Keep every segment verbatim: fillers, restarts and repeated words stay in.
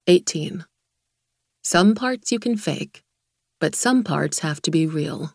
eighteen. Some parts you can fake, but some parts have to be real.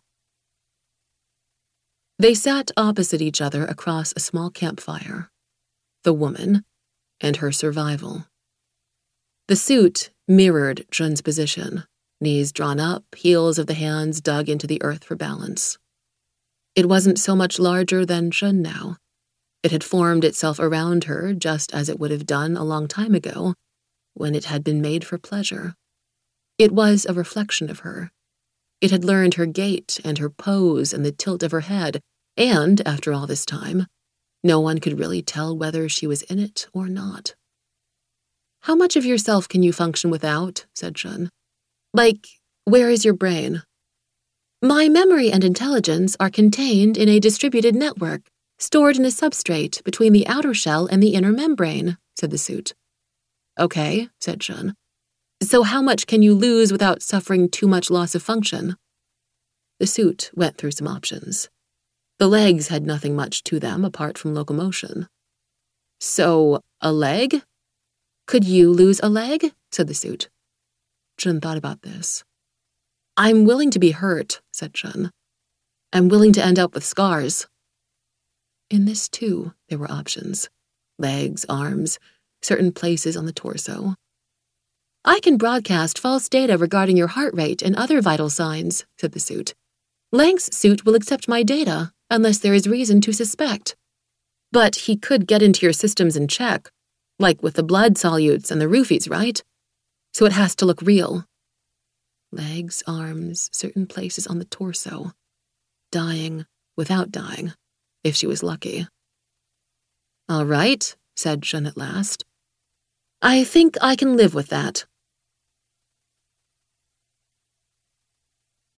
They sat opposite each other across a small campfire. The woman and her survival. The suit mirrored Jun's position, knees drawn up, heels of the hands dug into the earth for balance. It wasn't so much larger than Jun now. It had formed itself around her just as it would have done a long time ago, when it had been made for pleasure. It was a reflection of her. It had learned her gait and her pose and the tilt of her head, and, after all this time, no one could really tell whether she was in it or not. "How much of yourself can you function without?" said Jun. "Like, where is your brain?" "My memory and intelligence are contained in a distributed network, stored in a substrate between the outer shell and the inner membrane," said the suit. "Okay," said Jun. "So how much can you lose without suffering too much loss of function?" The suit went through some options. The legs had nothing much to them apart from locomotion. "So, a leg?" "Could you lose a leg?" said the suit. Jun thought about this. "I'm willing to be hurt," said Jun. "I'm willing to end up with scars." In this, too, there were options. Legs, arms, certain places on the torso. "I can broadcast false data regarding your heart rate and other vital signs," said the suit. "Lang's suit will accept my data, unless there is reason to suspect. But he could get into your systems and check, like with the blood solutes and the roofies, right? So it has to look real." Legs, arms, certain places on the torso. Dying without dying, if she was lucky. "All right," said Jun at last. "I think I can live with that."